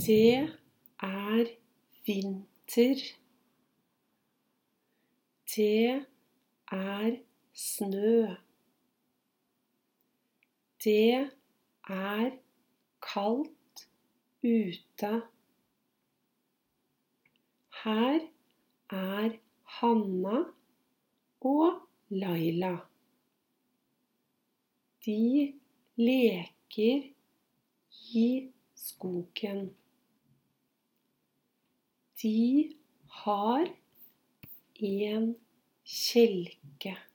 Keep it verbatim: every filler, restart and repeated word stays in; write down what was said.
Det er vinter. Det er snø. Det er kaldt ute. Her er Hanna og Laila. De leker i skogen. De har en kjelke.